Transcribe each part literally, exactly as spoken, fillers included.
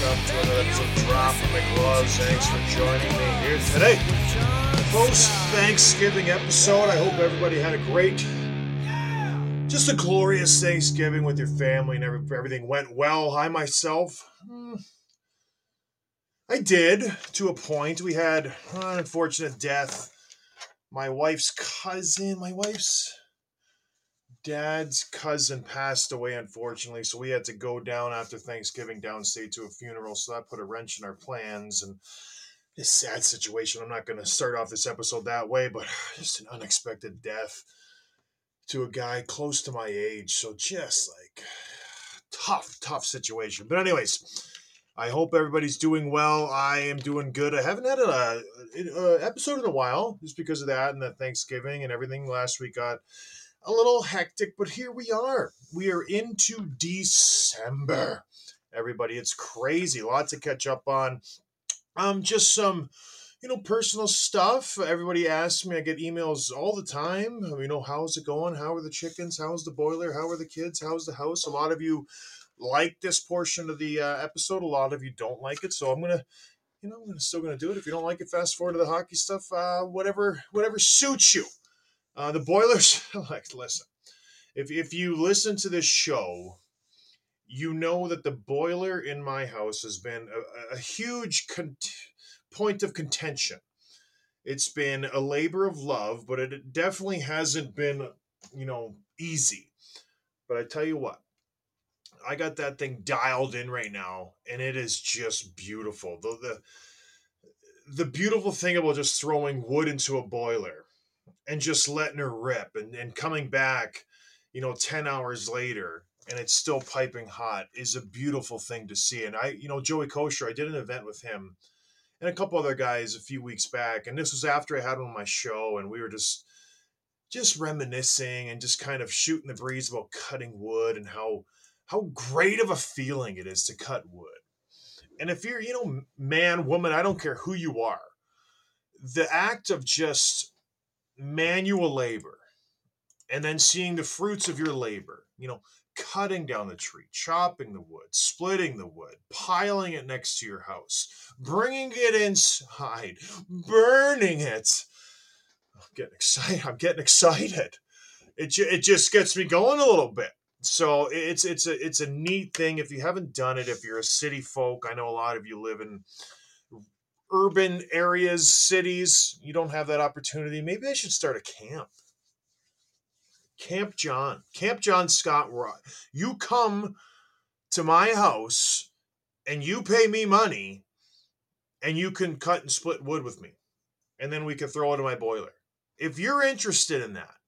welcome to another episode of Dropping the Gloves. Thanks for joining me here today. Post Thanksgiving episode. I hope everybody had a great, just a glorious Thanksgiving with your family and every, everything went well. I myself, hmm, I did to a point. We had an unfortunate death. My wife's cousin, my wife's dad's cousin passed away, unfortunately, so we had to go down after Thanksgiving downstate to a funeral, so that put a wrench in our plans, and it's a sad situation. I'm not going to start off this episode that way, but just an unexpected death to a guy close to my age, so just like tough, tough situation. But anyways, I hope everybody's doing well. I am doing good. I haven't had a, a episode in a while just because of that and the Thanksgiving and everything. Last week got a little hectic, but here we are. We are into December. Everybody, it's crazy. Lots to catch up on. Um, just some, you know, personal stuff. Everybody asks me. I get emails all the time. You know, how's it going? How are the chickens? How's the boiler? How are the kids? How's the house? A lot of you like this portion of the uh, episode. A lot of you don't like it. So I'm gonna, you know, I'm gonna, still gonna do it. If you don't like it, fast forward to the hockey stuff. Uh, whatever, whatever suits you. Uh, the Boilers, like, listen, if if you listen to this show, you know that the boiler in my house has been a, a huge con- point of contention. It's been a labor of love, but it definitely hasn't been, you know, easy. But I tell you what, I got that thing dialed in right now, and it is just beautiful. The the, the beautiful thing about just throwing wood into a boiler and just letting her rip and, and coming back, you know, ten hours later and it's still piping hot is a beautiful thing to see. And I, you know, Joey Kosher, I did an event with him and a couple other guys a few weeks back. And this was after I had him on my show and we were just, just reminiscing and just kind of shooting the breeze about cutting wood and how, how great of a feeling it is to cut wood. And if you're, you know, man, woman, I don't care who you are, the act of just manual labor and then seeing the fruits of your labor, you know, cutting down the tree, chopping the wood, splitting the wood, piling it next to your house, bringing it inside, burning it. I'm getting excited. I'm getting excited. It, it just gets me going a little bit. So it's it's a it's a neat thing. If you haven't done it, if you're a city folk, I know a lot of you live in urban areas, cities, you don't have that opportunity. Maybe I should start a camp. Camp John. Camp John Scott. You come to my house and you pay me money and you can cut and split wood with me. And then we can throw it in my boiler. If you're interested in that,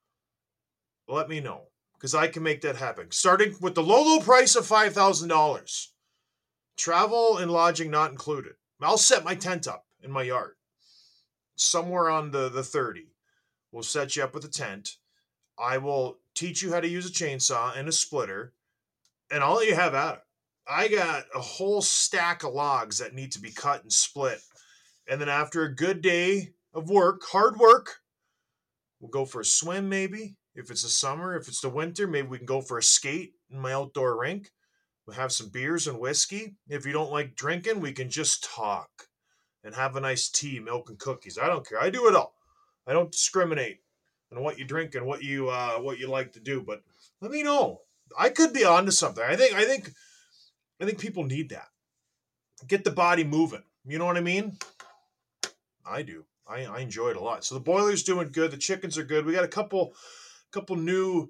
let me know. Because I can make that happen. Starting with the low, low price of five thousand dollars. Travel and lodging not included. I'll set my tent up in my yard. Somewhere on the, the thirty. We'll set you up with a tent. I will teach you how to use a chainsaw and a splitter. And I'll let you have at it. I got a whole stack of logs that need to be cut and split. And then after a good day of work, hard work, we'll go for a swim maybe. If it's the summer, if it's the winter, maybe we can go for a skate in my outdoor rink. We'll have some beers and whiskey. If you don't like drinking, we can just talk and have a nice tea, milk, and cookies. I don't care. I do it all. I don't discriminate on what you drink and what you uh, what you like to do. But let me know. I could be onto something. I think I think I think people need that. Get the body moving. You know what I mean? I do. I, I enjoy it a lot. So the boiler's doing good. The chickens are good. We got a couple couple new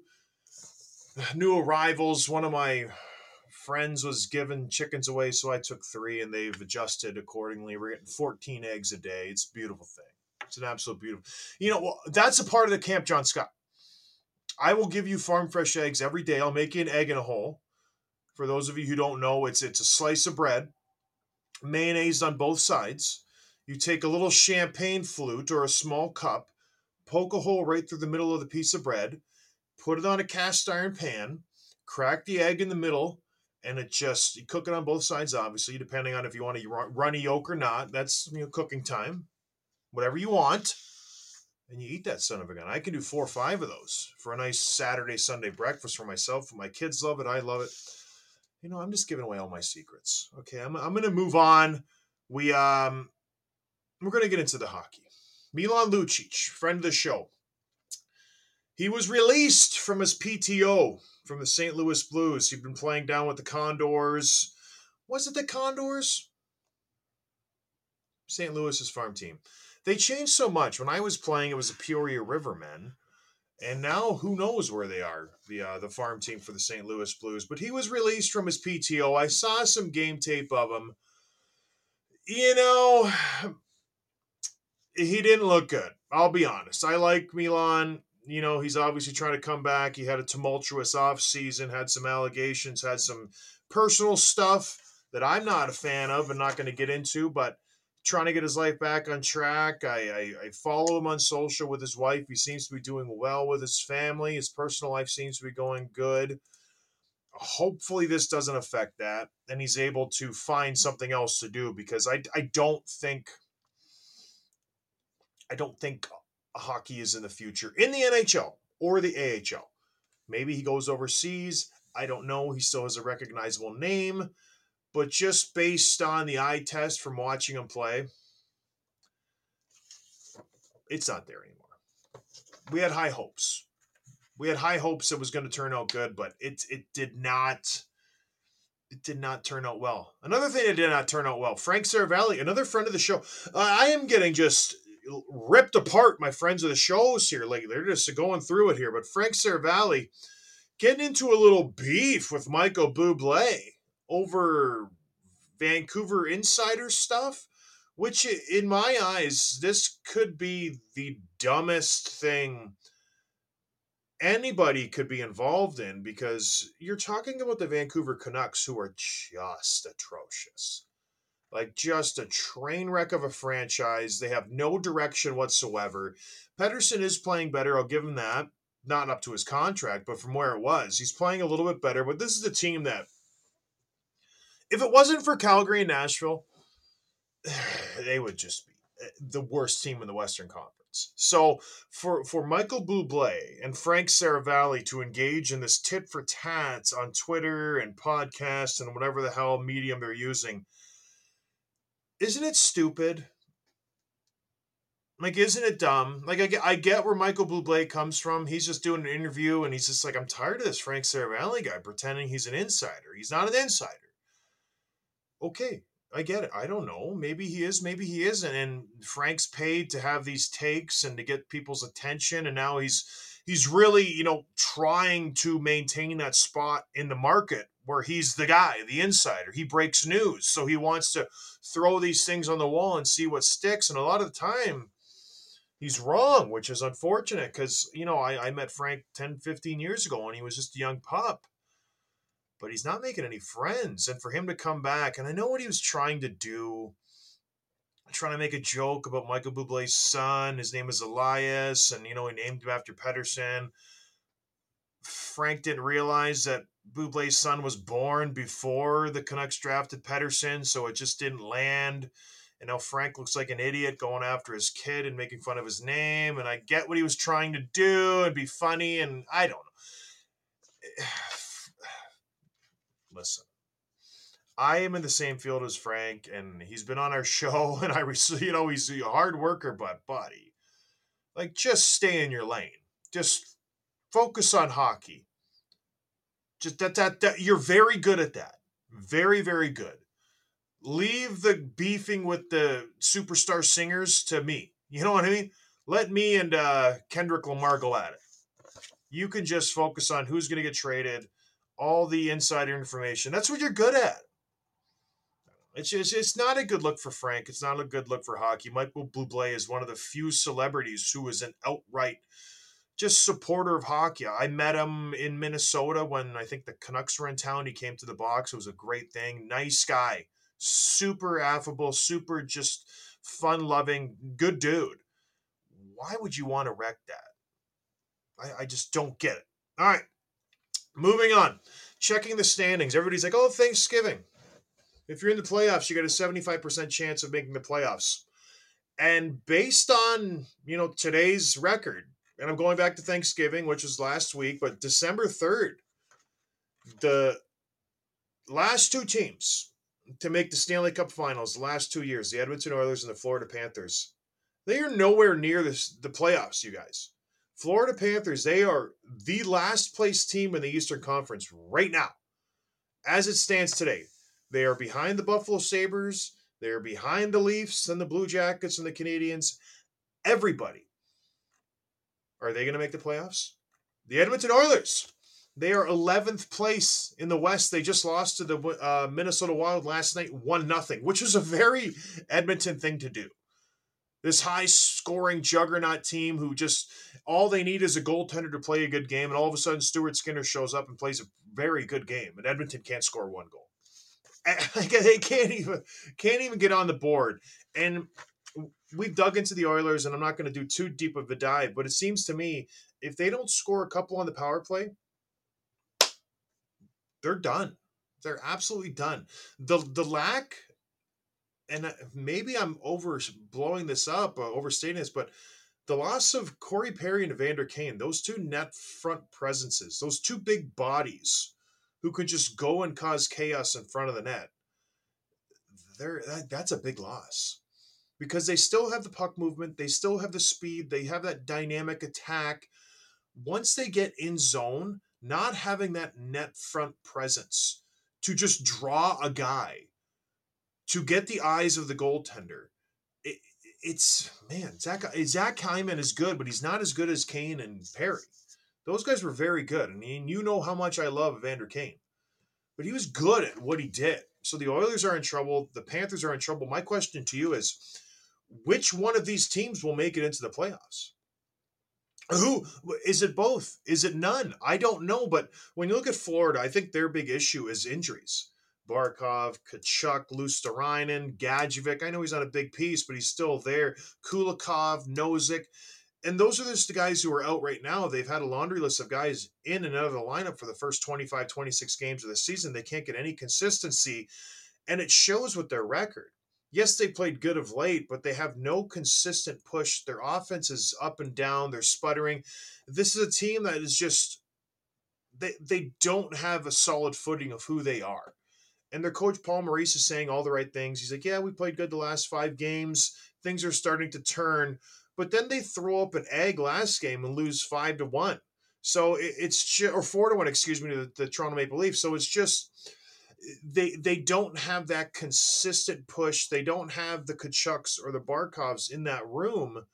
new arrivals. One of my friends was giving chickens away, so I took three, and they've adjusted accordingly. We're getting fourteen eggs a day. It's a beautiful thing. It's an absolute beautiful. You know, well, that's a part of the Camp John Scott. I will give you farm fresh eggs every day. I'll make you an egg in a hole. For those of you who don't know, it's it's a slice of bread, mayonnaise on both sides. You take a little champagne flute or a small cup, poke a hole right through the middle of the piece of bread, put it on a cast iron pan, crack the egg in the middle, and it just, you cook it on both sides, obviously, depending on if you want a runny yolk or not. That's, you know, cooking time. Whatever you want. And you eat that son of a gun. I can do four or five of those for a nice Saturday, Sunday breakfast for myself. My kids love it. I love it. You know, I'm just giving away all my secrets. Okay, I'm, I'm going to move on. We, um, we're going to get into the hockey. Milan Lucic, friend of the show. He was released from his P T O from the Saint Louis Blues. He'd been playing down with the Condors. Was it the Condors? Saint Louis's farm team. They changed so much. When I was playing, it was the Peoria Rivermen. And now, who knows where they are, the uh, the farm team for the Saint Louis Blues. But he was released from his P T O. I saw some game tape of him. You know, he didn't look good. I'll be honest. I like Milan. You know, he's obviously trying to come back. He had a tumultuous offseason, had some allegations, had some personal stuff that I'm not a fan of and not going to get into, but trying to get his life back on track. I, I, I follow him on social with his wife. He seems to be doing well with his family. His personal life seems to be going good. Hopefully this doesn't affect that, and he's able to find something else to do, because I, I don't think I don't think hockey is in the future in the N H L or the A H L. Maybe he goes overseas. I don't know. He still has a recognizable name. But just based on the eye test from watching him play, it's not there anymore. We had high hopes. We had high hopes it was going to turn out good, but it it did not. It did not turn out well. Another thing that did not turn out well, Frank Seravalli, another friend of the show. Uh, I am getting just ripped apart, my friends of the shows here. Like, they're just going through it here. But Frank Seravalli getting into a little beef with Michael Bublé over Vancouver insider stuff, which in my eyes, this could be the dumbest thing anybody could be involved in, because you're talking about the Vancouver Canucks, who are just atrocious. Like, just a train wreck of a franchise. They have no direction whatsoever. Pettersson is playing better, I'll give him that. Not up to his contract, but from where it was, he's playing a little bit better. But this is a team that, if it wasn't for Calgary and Nashville, they would just be the worst team in the Western Conference. So for, for Michael Bublé and Frank Seravalli to engage in this tit for tat on Twitter and podcasts and whatever the hell medium they're using, isn't it stupid? Like, isn't it dumb? Like, I get, I get where Michael Bublé comes from. He's just doing an interview, and he's just like, I'm tired of this Frank Seravalli guy pretending he's an insider. He's not an insider. Okay, I get it. I don't know. Maybe he is, maybe he isn't. And Frank's paid to have these takes and to get people's attention, and now he's he's really, you know, trying to maintain that spot in the market where he's the guy, the insider. He breaks news, so he wants to throw these things on the wall and see what sticks. And a lot of the time, he's wrong, which is unfortunate, because, you know, I, I met Frank ten, fifteen years ago, and he was just a young pup. But he's not making any friends. And for him to come back, and I know what he was trying to do, trying to make a joke about Michael Bublé's son. His name is Elias, and, you know, he named him after Pettersson. Frank didn't realize that Bublé's son was born before the Canucks drafted Pettersson, so it just didn't land. And now Frank looks like an idiot going after his kid and making fun of his name. And I get what he was trying to do and be funny, and I don't know. Listen, I am in the same field as Frank, and he's been on our show, and I, you know, he's a hard worker, but buddy, like, just stay in your lane. Just focus on hockey. Just that, that, that, you're very good at that. Very, very good. Leave the beefing with the superstar singers to me. You know what I mean? Let me and uh, Kendrick Lamar go at it. You can just focus on who's going to get traded, all the insider information. That's what you're good at. It's just, it's not a good look for Frank. It's not a good look for hockey. Michael Bublé is one of the few celebrities who is an outright just supporter of hockey. I met him in Minnesota when I think the Canucks were in town. He came to the box. It was a great thing. Nice guy. Super affable, super just fun-loving, good dude. Why would you want to wreck that? I, I just don't get it. All right. Moving on, checking the standings. Everybody's like, oh, Thanksgiving. If you're in the playoffs, you got a seventy-five percent chance of making the playoffs. And based on, you know, today's record, and I'm going back to Thanksgiving, which was last week, but December third, the last two teams to make the Stanley Cup Finals the last two years, the Edmonton Oilers and the Florida Panthers, they are nowhere near this, the playoffs, you guys. Florida Panthers, they are the last place team in the Eastern Conference right now. As it stands today, they are behind the Buffalo Sabres, they are behind the Leafs and the Blue Jackets and the Canadiens. Everybody. Are they going to make the playoffs? The Edmonton Oilers. They are eleventh place in the West. They just lost to the uh, Minnesota Wild last night, one nothing, which was a very Edmonton thing to do. This high-scoring juggernaut team who just, all they need is a goaltender to play a good game, and all of a sudden Stuart Skinner shows up and plays a very good game, and Edmonton can't score one goal. They can't even, can't even get on the board. And we've dug into the Oilers, and I'm not going to do too deep of a dive, but it seems to me if they don't score a couple on the power play, they're done. They're absolutely done. The the lack, and maybe I'm over blowing this up, uh, overstating this, but the loss of Corey Perry and Evander Kane, those two net front presences, those two big bodies who could just go and cause chaos in front of the net, they're, that, that's a big loss. Because they still have the puck movement, they still have the speed, they have that dynamic attack. Once they get in zone, not having that net front presence to just draw a guy, to get the eyes of the goaltender, it, it's, man, Zach, Zach Hyman is good, but he's not as good as Kane and Perry. Those guys were very good, and you know how much I love Evander Kane. But he was good at what he did. So the Oilers are in trouble, the Panthers are in trouble. My question to you is, which one of these teams will make it into the playoffs? Who is it? Both? Is it none? I don't know. But when you look at Florida, I think their big issue is injuries. Barkov, Tkachuk, Luostarinen, Gadjevich. I know he's not a big piece, but he's still there. Kulikov, Nozick. And those are just the guys who are out right now. They've had a laundry list of guys in and out of the lineup for the first twenty-five, twenty-six games of the season. They can't get any consistency, and it shows with their record. Yes, they played good of late, but they have no consistent push. Their offense is up and down. They're sputtering. This is a team that is just, they, they don't have a solid footing of who they are. And their coach, Paul Maurice, is saying all the right things. He's like, yeah, we played good the last five games. Things are starting to turn. But then they throw up an egg last game and lose five to one. So it, it's just, or four to one, excuse me, to the, the Toronto Maple Leafs. So it's just, they they don't have that consistent push. They don't have the Tkachuks or the Barkovs in that room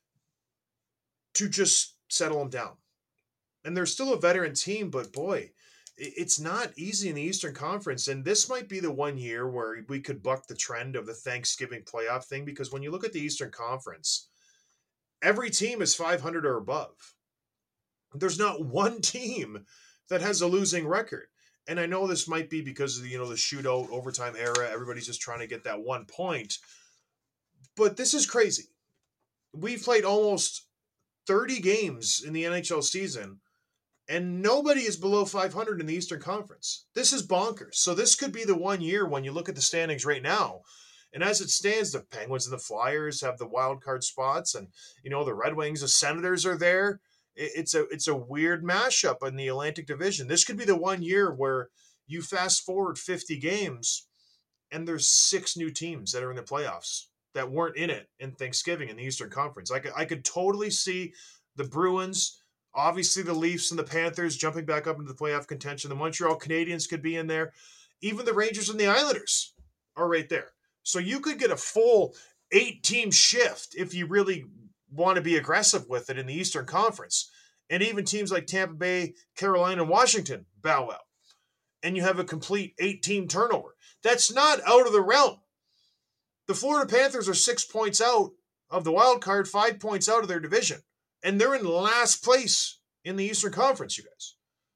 to just settle them down. And they're still a veteran team, but boy, it's not easy in the Eastern Conference. And this might be the one year where we could buck the trend of the Thanksgiving playoff thing, because when you look at the Eastern Conference, every team is five hundred or above. There's not one team that has a losing record. And I know this might be because of the, you know, the shootout overtime era. Everybody's just trying to get that one point. But this is crazy. We've played almost thirty games in the N H L season, and nobody is below five hundred in the Eastern Conference. This is bonkers. So this could be the one year when you look at the standings right now. And as it stands, the Penguins and the Flyers have the wild card spots, and, you know, the Red Wings, the Senators are there. It's a it's a weird mashup in the Atlantic Division. This could be the one year where you fast forward fifty games and there's six new teams that are in the playoffs that weren't in it in Thanksgiving in the Eastern Conference. I could, I could totally see the Bruins, obviously the Leafs and the Panthers jumping back up into the playoff contention. The Montreal Canadiens could be in there. Even the Rangers and the Islanders are right there. So you could get a full eight-team shift if you really want to be aggressive with it in the Eastern Conference. And even teams like Tampa Bay, Carolina, and Washington bow out. And you have a complete eight-team turnover. That's not out of the realm. The Florida Panthers are six points out of the wild card, five points out of their division. And they're in last place in the Eastern Conference, you guys.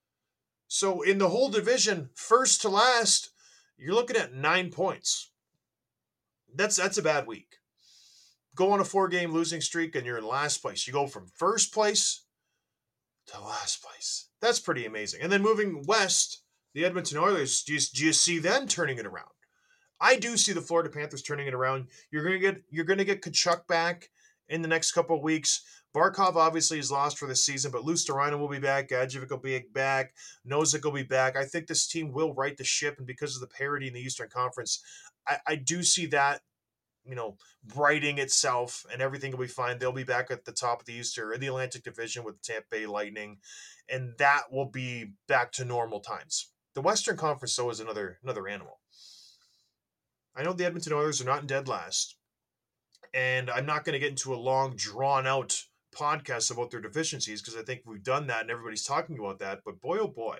So in the whole division, first to last, you're looking at nine points. That's that's a bad week. Go on a four-game losing streak and you're in last place. You go from first place to last place. That's pretty amazing. And then moving west, the Edmonton Oilers, do you, do you see them turning it around? I do see the Florida Panthers turning it around. You're gonna get you're gonna get Tkachuk back in the next couple of weeks, Barkov obviously is lost for the season, but Luostarinen will be back. Gadjevich will be back. Nozick will be back. I think this team will right the ship, and because of the parity in the Eastern Conference, I, I do see that, you know, righting itself, and everything will be fine. They'll be back at the top of the Eastern or the Atlantic Division with Tampa Bay Lightning, and that will be back to normal times. The Western Conference, though, is another another animal. I know the Edmonton Oilers are not in dead last, and I'm not going to get into a long, drawn-out podcast about their deficiencies because I think we've done that and everybody's talking about that. But boy, oh boy,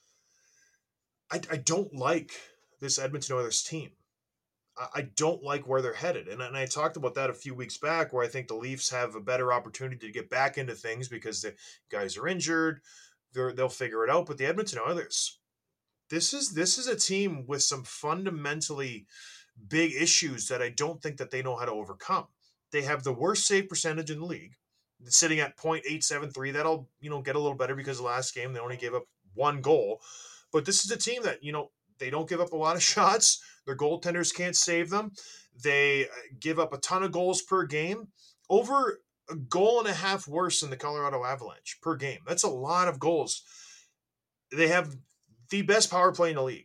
I, I don't like this Edmonton Oilers team. I, I don't like where they're headed. And, and I talked about that a few weeks back where I think the Leafs have a better opportunity to get back into things because the guys are injured. They're, they'll figure it out. But the Edmonton Oilers, this is this is a team with some fundamentally big issues that I don't think that they know how to overcome. They have the worst save percentage in the league, sitting at point eight seven three. That'll, you know, get a little better because the last game they only gave up one goal. But this is a team that, you know, they don't give up a lot of shots. Their goaltenders can't save them. They give up a ton of goals per game, over a goal and a half worse than the Colorado Avalanche per game. That's a lot of goals. They have the best power play in the league.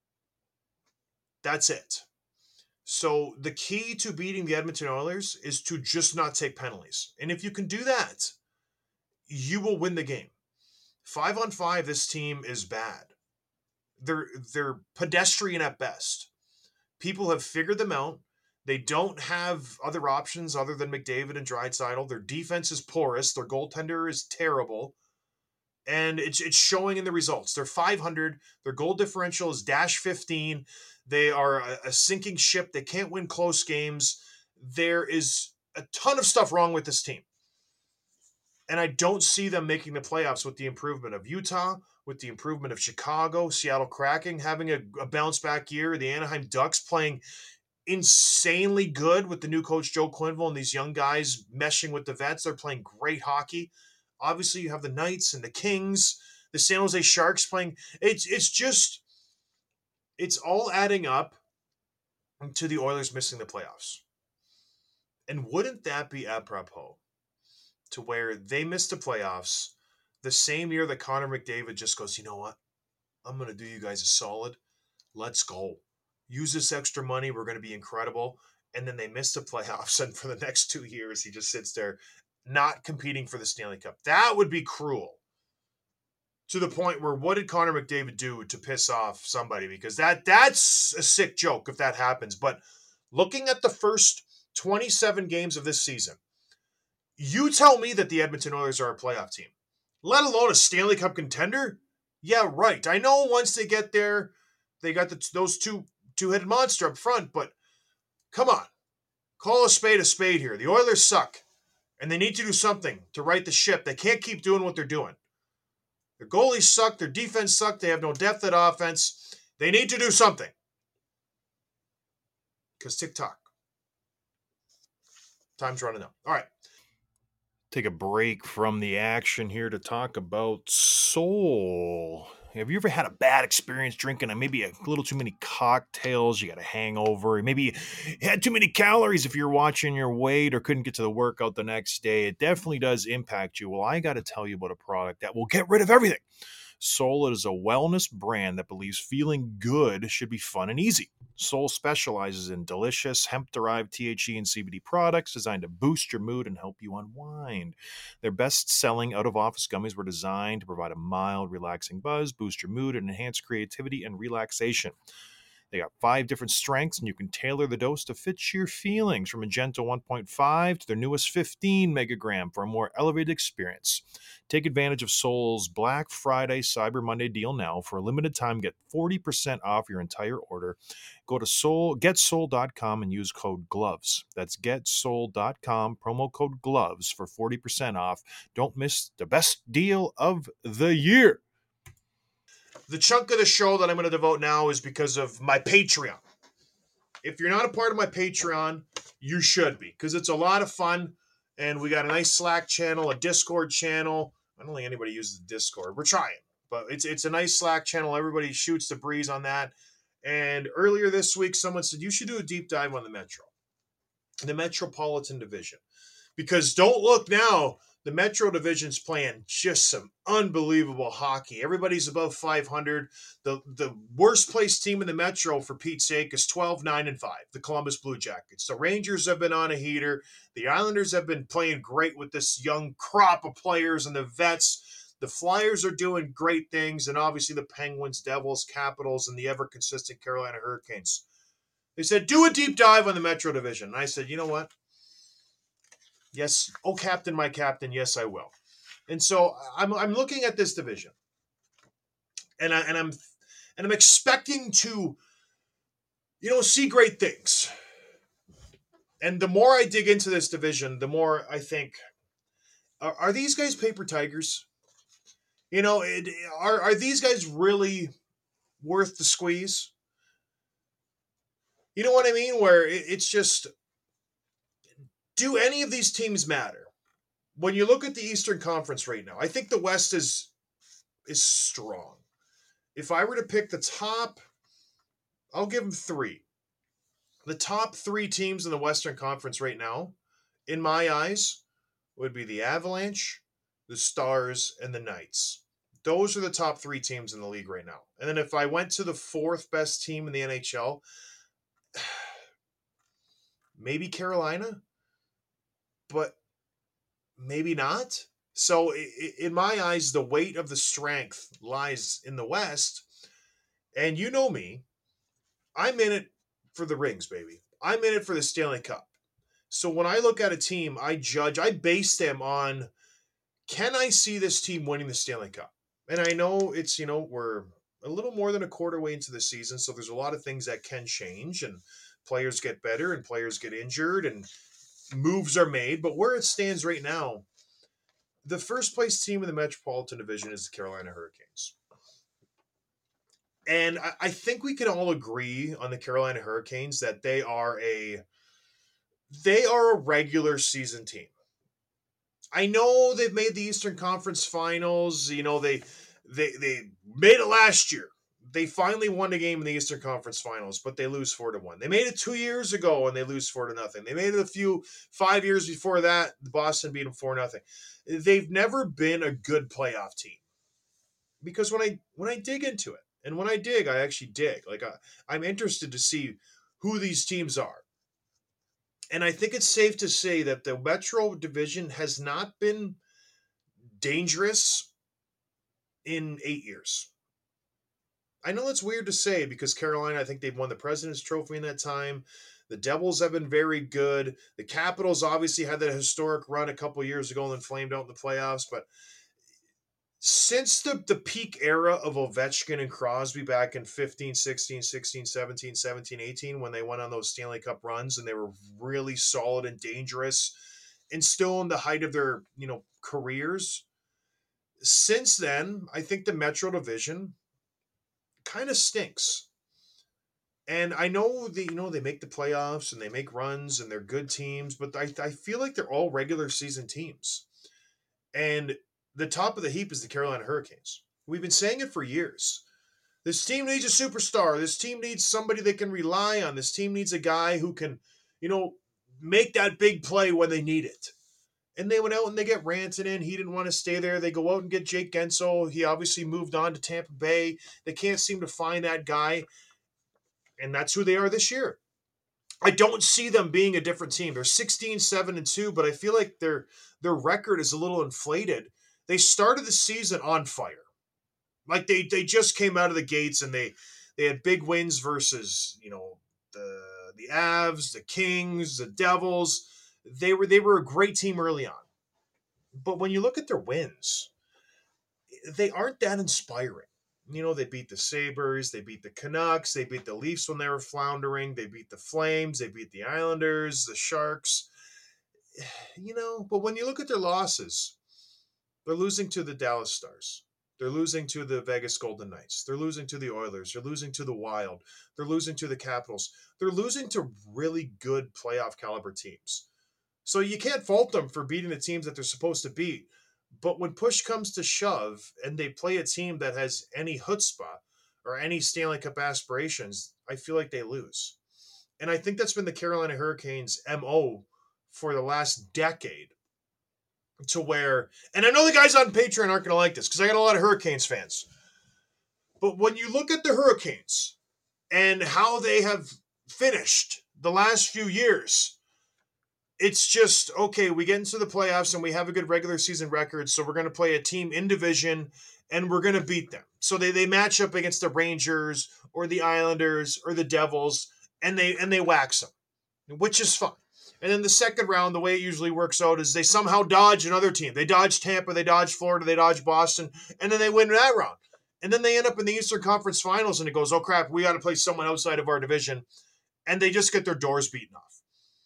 That's it. So the key to beating the Edmonton Oilers is to just not take penalties. And if you can do that, you will win the game. Five on five, this team is bad. They're they're pedestrian at best. People have figured them out. They don't have other options other than McDavid and Draisaitl. Their defense is porous. Their goaltender is terrible. And it's it's showing in the results. They're five hundred. Their goal differential is dash fifteen. They are a, a sinking ship. They can't win close games. There is a ton of stuff wrong with this team. And I don't see them making the playoffs with the improvement of Utah, with the improvement of Chicago, Seattle Kraken having a, a bounce-back year, the Anaheim Ducks playing insanely good with the new coach Joe Quenneville and these young guys meshing with the vets. They're playing great hockey. Obviously, you have the Knights and the Kings, the San Jose Sharks playing. It's it's just, it's all adding up to the Oilers missing the playoffs. And wouldn't that be apropos to where they missed the playoffs the same year that Connor McDavid just goes, you know what? I'm going to do you guys a solid. Let's go. Use this extra money. We're going to be incredible. And then they missed the playoffs. And for the next two years, he just sits there not competing for the Stanley Cup. That would be cruel. To the point where what did Connor McDavid do to piss off somebody? Because that that's a sick joke if that happens. But looking at the first twenty-seven games of this season, you tell me that the Edmonton Oilers are a playoff team, let alone a Stanley Cup contender? Yeah, right. I know once they get there, they got the, those two two-headed monster up front, but come on. Call a spade a spade here. The Oilers suck, and they need to do something to right the ship. They can't keep doing what they're doing. Their goalies suck. Their defense suck. They have no depth at offense. They need to do something. Because TikTok. Time's running out. All right. Take a break from the action here to talk about Sol. Have you ever had a bad experience drinking maybe a little too many cocktails? You got a hangover. Maybe you had too many calories if you're watching your weight or couldn't get to the workout the next day. It definitely does impact you. Well, I got to tell you about a product that will get rid of everything. Sol is a wellness brand that believes feeling good should be fun and easy. Sol specializes in delicious hemp-derived T H C and C B D products designed to boost your mood and help you unwind. Their best-selling out-of-office gummies were designed to provide a mild, relaxing buzz, boost your mood, and enhance creativity and relaxation. They got five different strengths, and you can tailor the dose to fit your feelings, from a gentle one point five to their newest fifteen megagram for a more elevated experience. Take advantage of Sol's Black Friday Cyber Monday deal now. For a limited time, get forty percent off your entire order. Go to Sol, get sol dot com and use code GLOVES. That's get sol dot com, promo code GLOVES for forty percent off. Don't miss the best deal of the year. The chunk of the show that I'm going to devote now is because of my Patreon. If you're not a part of my Patreon, you should be, because it's a lot of fun, and we got a nice Slack channel, a Discord channel. I don't think anybody uses Discord. We're trying, but it's it's a nice Slack channel. Everybody shoots the breeze on that. And earlier this week, someone said, you should do a deep dive on the Metro, the Metropolitan Division. Because don't look now, the Metro Division's playing just some unbelievable hockey. Everybody's above five hundred. The the worst placed team in the Metro, for Pete's sake, is twelve nine and five, the Columbus Blue Jackets. The Rangers have been on a heater. The Islanders have been playing great with this young crop of players and the vets. The Flyers are doing great things, and obviously the Penguins, Devils, Capitals, and the ever-consistent Carolina Hurricanes. They said, do a deep dive on the Metro Division. And I said, you know what? Yes. Oh, captain, my captain. Yes, I will. And so I'm I'm looking at this division, and I and I'm and I'm expecting to, you know, see great things. And the more I dig into this division, the more I think, are, are these guys paper tigers? You know, it, are are these guys really worth the squeeze? You know what I mean? Where it, it's just, do any of these teams matter? When you look at the Eastern Conference right now, I think the West is is strong. If I were to pick the top, I'll give them three. The top three teams in the Western Conference right now, in my eyes, would be the Avalanche, the Stars, and the Knights. Those are the top three teams in the league right now. And then if I went to the fourth best team in the N H L, maybe Carolina, but maybe not. So in my eyes, the weight of the strength lies in the West. And you know me, I'm in it for the rings, baby. I'm in it for the Stanley Cup. So when I look at a team, I judge, I base them on, can I see this team winning the Stanley Cup? And I know it's, you know, we're a little more than a quarter way into the season, so there's a lot of things that can change, and players get better and players get injured and moves are made. But where it stands right now, the first place team in the Metropolitan Division is the Carolina Hurricanes. And I, I think we can all agree on the Carolina Hurricanes that they are a they are a regular season team. I know they've made the Eastern Conference Finals. You know, they they they made it last year. They finally won a game in the Eastern Conference Finals, but they lose four to one. They made it two years ago and they lose four to nothing. They made it a few five years before that. Boston beat them four nothing. They've never been a good playoff team, because when I when I dig into it, and when I dig, I actually dig. Like I, I'm interested to see who these teams are. And I think it's safe to say that the Metro Division has not been dangerous in eight years. I know that's weird to say, because Carolina, I think they've won the President's Trophy in that time. The Devils have been very good. The Capitals obviously had that historic run a couple years ago and then flamed out in the playoffs. But since the, the peak era of Ovechkin and Crosby back in fifteen, sixteen, sixteen, seventeen, seventeen, eighteen, when they went on those Stanley Cup runs and they were really solid and dangerous and still in the height of their, you know, careers, since then, I think the Metro Division kind of stinks. And I know that, you know, they make the playoffs and they make runs and they're good teams, but I, I feel like they're all regular season teams. And the top of the heap is the Carolina Hurricanes. We've been saying it for years. This team needs a superstar. This team needs somebody they can rely on. This team needs a guy who can, you know, make that big play when they need it. And they went out and they get Rantanen. He didn't want to stay there. They go out and get Jake Gensel. He obviously moved on to Tampa Bay. They can't seem to find that guy. And that's who they are this year. I don't see them being a different team. They're sixteen, seven, and two, but I feel like their their record is a little inflated. They started the season on fire. Like they they just came out of the gates and they they had big wins versus, you know, the the Avs, the Kings, the Devils. They were they were a great team early on. But when you look at their wins, they aren't that inspiring. You know, they beat the Sabres, they beat the Canucks, they beat the Leafs when they were floundering, they beat the Flames, they beat the Islanders, the Sharks. You know, but when you look at their losses, they're losing to the Dallas Stars. They're losing to the Vegas Golden Knights. They're losing to the Oilers. They're losing to the Wild. They're losing to the Capitals. They're losing to really good playoff caliber teams. So you can't fault them for beating the teams that they're supposed to beat. But when push comes to shove and they play a team that has any chutzpah or any Stanley Cup aspirations, I feel like they lose. And I think that's been the Carolina Hurricanes' M O for the last decade to where, and I know the guys on Patreon aren't going to like this because I got a lot of Hurricanes fans. But when you look at the Hurricanes and how they have finished the last few years, it's just, okay, we get into the playoffs and we have a good regular season record, so we're going to play a team in division and we're going to beat them. So they, they match up against the Rangers or the Islanders or the Devils, and they and they wax them, which is fun. And then the second round, the way it usually works out is they somehow dodge another team. They dodge Tampa, they dodge Florida, they dodge Boston, and then they win that round. And then they end up in the Eastern Conference Finals, and it goes, oh, crap, we got to play someone outside of our division. And they just get their doors beaten off.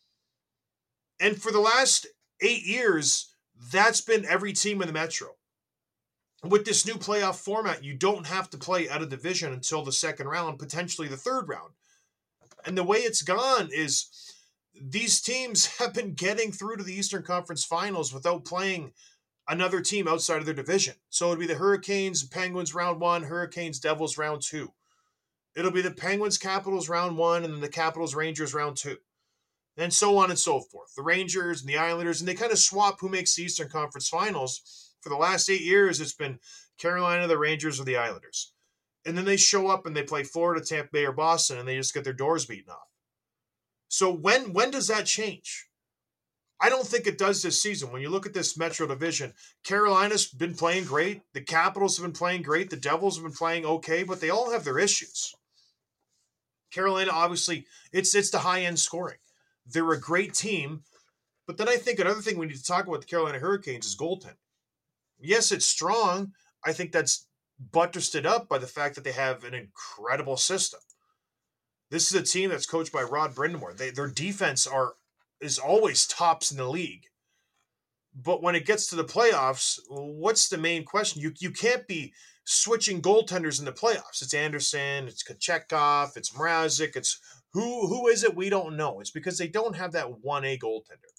And for the last eight years, that's been every team in the Metro. With this new playoff format, you don't have to play out of division until the second round, potentially the third round. And the way it's gone is these teams have been getting through to the Eastern Conference Finals without playing another team outside of their division. So it'd be the Hurricanes, Penguins round one, Hurricanes, Devils round two. It'll be the Penguins, Capitals round one, and then the Capitals, Rangers round two. And so on and so forth. The Rangers and the Islanders, and they kind of swap who makes the Eastern Conference Finals. For the last eight years, it's been Carolina, the Rangers, or the Islanders. And then they show up and they play Florida, Tampa Bay, or Boston, and they just get their doors beaten off. So when when does that change? I don't think it does this season. When you look at this Metro Division, Carolina's been playing great. The Capitals have been playing great. The Devils have been playing okay, but they all have their issues. Carolina, obviously, it's it's the high-end scoring. They're a great team, but then I think another thing we need to talk about the Carolina Hurricanes is goaltending. Yes, it's strong. I think that's buttressed it up by the fact that they have an incredible system. This is a team that's coached by Rod Brind'Amour. They, their defense are is always tops in the league. But when it gets to the playoffs, what's the main question? You you can't be switching goaltenders in the playoffs. It's Anderson, it's Kochetkov, it's Mrazek, it's who who is it? We don't know. It's because they don't have that one A goaltender.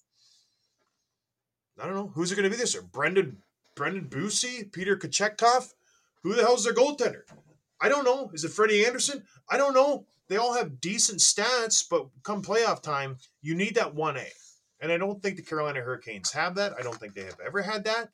I don't know. Who's it going to be this year? Brendan Brendan Busey? Peter Kochetkov? Who the hell's their goaltender? I don't know. Is it Freddie Anderson? I don't know. They all have decent stats, but come playoff time, you need that one A. And I don't think the Carolina Hurricanes have that. I don't think they have ever had that.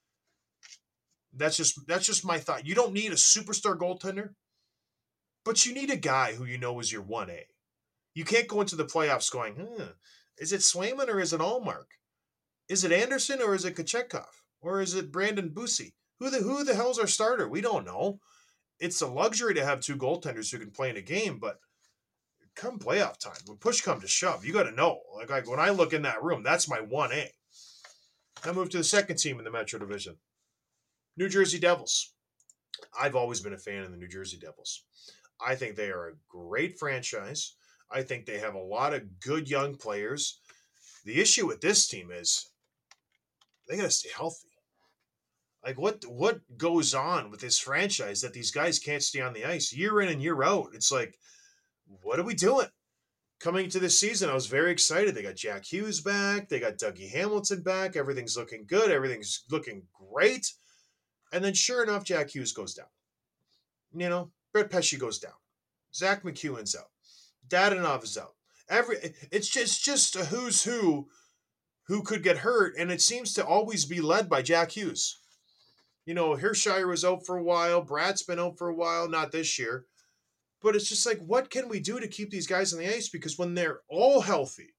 That's just that's just my thought. You don't need a superstar goaltender, but you need a guy who you know is your one A. You can't go into the playoffs going, hmm, is it Swayman or is it Allmark? Is it Anderson or is it Kochetkov? Or is it Brandon Busey? Who the who the hell's our starter? We don't know. It's a luxury to have two goaltenders who can play in a game, but come playoff time, when push comes to shove, you got to know. Like, like when I look in that room, that's my one A. I move to the second team in the Metro Division, New Jersey Devils. I've always been a fan of the New Jersey Devils. I think they are a great franchise. I think they have a lot of good young players. The issue with this team is they got to stay healthy. Like, what what goes on with this franchise that these guys can't stay on the ice year in and year out? It's like, what are we doing? Coming into this season, I was very excited. They got Jack Hughes back. They got Dougie Hamilton back. Everything's looking good. Everything's looking great. And then sure enough, Jack Hughes goes down. You know, Brett Pesce goes down. Zach McEwen's out. Dadonov is out. Every It's just, just a who's who who could get hurt, and it seems to always be led by Jack Hughes. You know, Hershiser was out for a while. Brad's been out for a while, not this year. But it's just like, what can we do to keep these guys on the ice? Because when they're all healthy,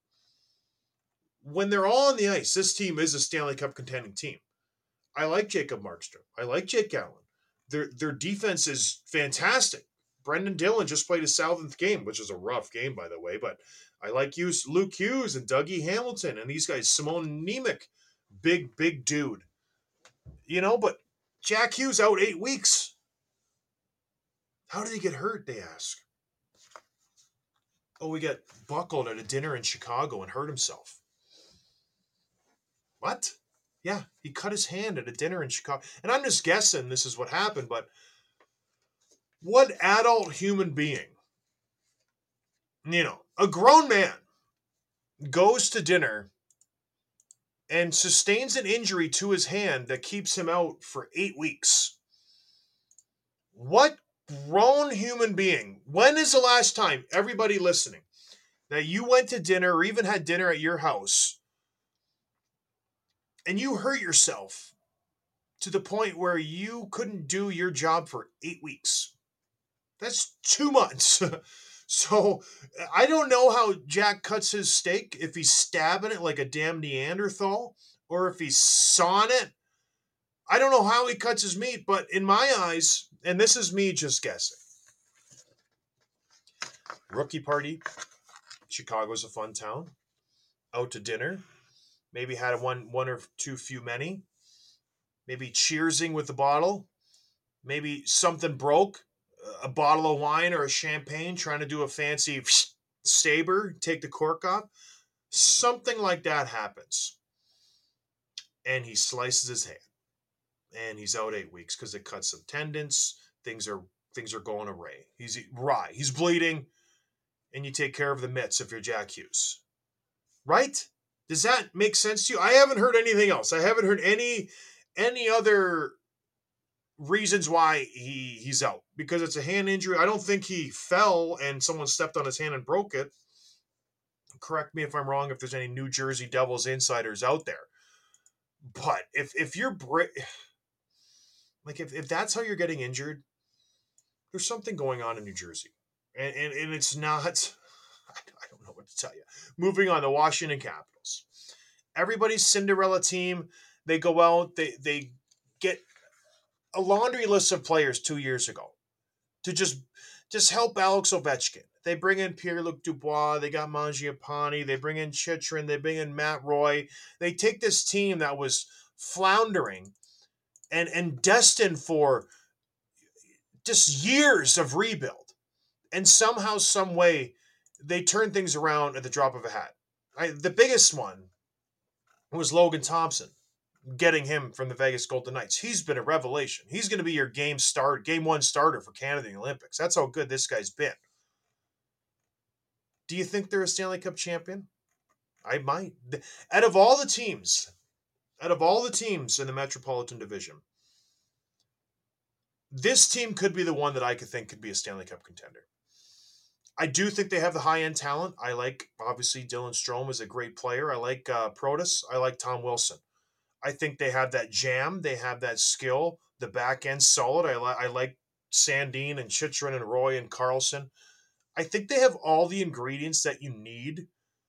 when they're all on the ice, this team is a Stanley Cup contending team. I like Jacob Markstrom. I like Jake Allen. Their their defense is fantastic. Brendan Dillon just played his seventh game, which is a rough game, by the way. But I like Hughes, Luke Hughes and Dougie Hamilton and these guys. Simon Nemec, big, big dude. You know, but Jack Hughes out eight weeks. How did he get hurt, they ask? Oh, he got buckled at a dinner in Chicago and hurt himself. What? Yeah, he cut his hand at a dinner in Chicago. And I'm just guessing this is what happened, but what adult human being, you know, a grown man, goes to dinner and sustains an injury to his hand that keeps him out for eight weeks? What grown human being, when is the last time, everybody listening, that you went to dinner or even had dinner at your house and you hurt yourself to the point where you couldn't do your job for eight weeks. That's two months. So I don't know how Jack cuts his steak, if he's stabbing it like a damn Neanderthal or if he's sawing it. I don't know how he cuts his meat, but in my eyes, and this is me just guessing, rookie party, Chicago's a fun town, out to dinner, maybe had one one or two few many, maybe cheersing with the bottle, maybe something broke, a bottle of wine or a champagne, trying to do a fancy saber, take the cork off. Something like that happens. And he slices his hand. And he's out eight weeks because it cuts some tendons. Things are things are going awry. He's right. He's bleeding. And you take care of the mitts if you're Jack Hughes. Right? Does that make sense to you? I haven't heard anything else. I haven't heard any any other reasons why he he's out, because it's a hand injury. I don't think he fell and someone stepped on his hand and broke it. Correct me if I'm wrong, if there's any New Jersey Devils insiders out there. But if if you're like if, if that's how you're getting injured, there's something going on in New Jersey, and and, and it's not. I don't know what to tell you. Moving on, the Washington Capitals. Everybody's Cinderella team. They go out. They they get a laundry list of players two years ago to just just help Alex Ovechkin. They bring in Pierre-Luc Dubois. They got Mangiapane. They bring in Chychrun. They bring in Matt Roy. They take this team that was floundering and, and destined for just years of rebuild. And somehow, some way, they turn things around at the drop of a hat. I, the biggest one was Logan Thompson. Getting him from the Vegas Golden Knights. He's been a revelation. He's going to be your game start, game one starter for Canada in the Olympics. That's how good this guy's been. Do you think they're a Stanley Cup champion? I might. Out of all the teams, out of all the teams in the Metropolitan Division, this team could be the one that I could think could be a Stanley Cup contender. I do think they have the high-end talent. I like, obviously, Dylan Strome is a great player. I like uh, Protas. I like Tom Wilson. I think they have that jam. They have that skill. The back end solid. I, li- I like Sandin and Chychrun and Roy and Carlson. I think they have all the ingredients that you need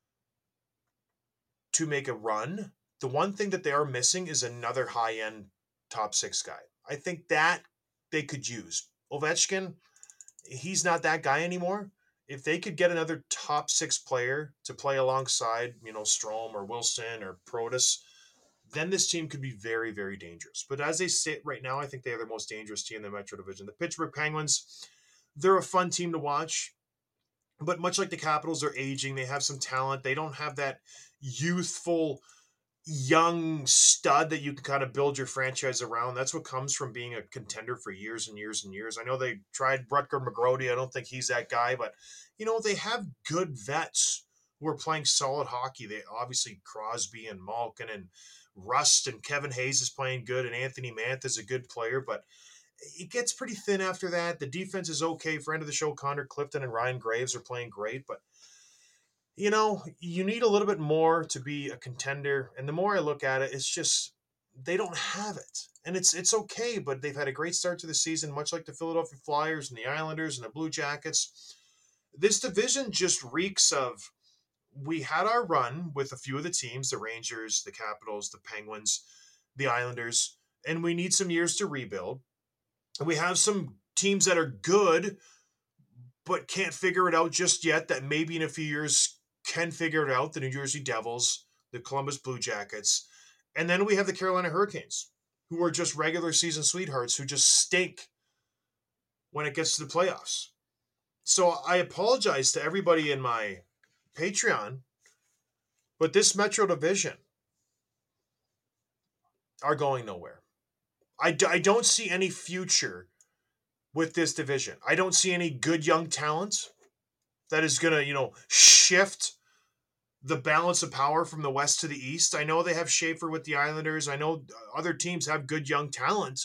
to make a run. The one thing that they are missing is another high-end top six guy. I think that they could use. Ovechkin, he's not that guy anymore. If they could get another top six player to play alongside, you know, Strome or Wilson or Protas, then this team could be very, very dangerous. But as they sit right now, I think they are the most dangerous team in the Metro Division. The Pittsburgh Penguins, they're a fun team to watch. But much like the Capitals, they're aging. They have some talent. They don't have that youthful, young stud that you can kind of build your franchise around. That's what comes from being a contender for years and years and years. I know they tried Rutger McGrody. I don't think he's that guy. But, you know, they have good vets who are playing solid hockey. They obviously Crosby and Malkin and Rust and Kevin Hayes is playing good, and Anthony Mantha is a good player, but it gets pretty thin after that. The defense is okay. Friend of the show, Connor Clifton and Ryan Graves are playing great, but you know, you need a little bit more to be a contender. And the more I look at it, it's just they don't have it. And it's it's okay, but they've had a great start to the season, much like the Philadelphia Flyers and the Islanders and the Blue Jackets. This division just reeks of, we had our run with a few of the teams, the Rangers, the Capitals, the Penguins, the Islanders, and we need some years to rebuild. And we have some teams that are good, but can't figure it out just yet, that maybe in a few years can figure it out. The New Jersey Devils, the Columbus Blue Jackets. And then we have the Carolina Hurricanes, who are just regular season sweethearts who just stink when it gets to the playoffs. So I apologize to everybody in my Patreon, but this Metro Division are going nowhere. I, d- I don't see any future with this division. I don't see any good young talent that is going to, you know, shift the balance of power from the West to the East. I know they have Schaefer with the Islanders. I know other teams have good young talent.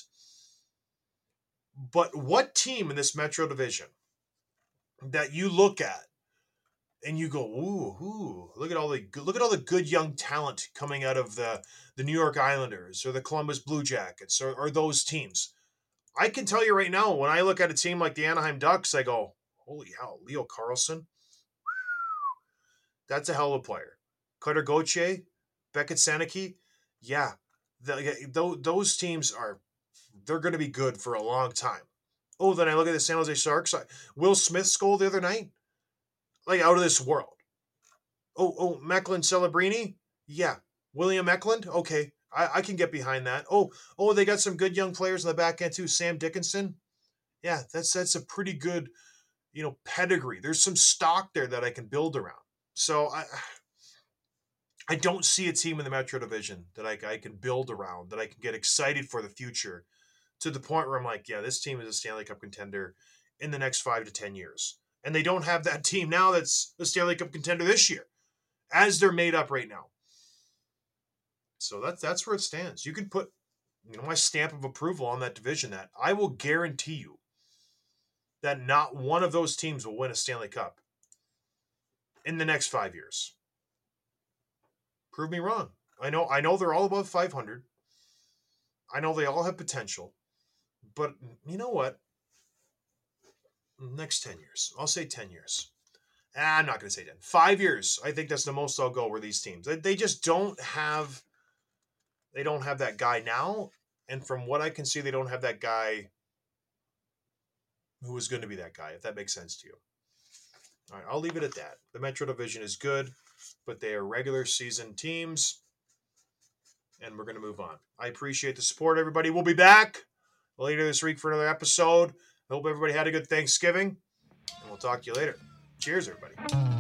But what team in this Metro Division that you look at and you go, ooh, ooh, look at all the look at all the good young talent coming out of the the New York Islanders or the Columbus Blue Jackets or, or those teams. I can tell you right now, when I look at a team like the Anaheim Ducks, I go, holy hell, Leo Carlson, that's a hell of a player. Cutter Gauthier, Beckett Saniki, yeah, the, those teams are, they're going to be good for a long time. Oh, then I look at the San Jose Sharks. Will Smith's goal the other night, like out of this world. Oh, oh, Mecklin Celebrini, yeah, William Eklund, okay, I, I can get behind that. Oh, oh, they got some good young players in the back end too. Sam Dickinson, yeah, that's that's a pretty good, you know, pedigree. There's some stock there that I can build around. So I I don't see a team in the Metro Division that I, I can build around, that I can get excited for the future to the point where I'm like, yeah, this team is a Stanley Cup contender in the next five to ten years. And they don't have that team now that's a Stanley Cup contender this year, as they're made up right now. So that's that's where it stands. You can put, you know, my stamp of approval on that division. That I will guarantee you that not one of those teams will win a Stanley Cup in the next five years. Prove me wrong. I know I know they're all above five hundred. I know they all have potential. But you know what? Next ten years. I'll say ten years. Ah, I'm not going to say ten. Five years. I think that's the most I'll go with these teams. They, they just don't have they don't have that guy now. And from what I can see, they don't have that guy who is going to be that guy, if that makes sense to you. All right, I'll leave it at that. The Metro Division is good, but they are regular season teams. And we're going to move on. I appreciate the support, everybody. We'll be back later this week for another episode. I hope everybody had a good Thanksgiving. And we'll talk to you later. Cheers, everybody.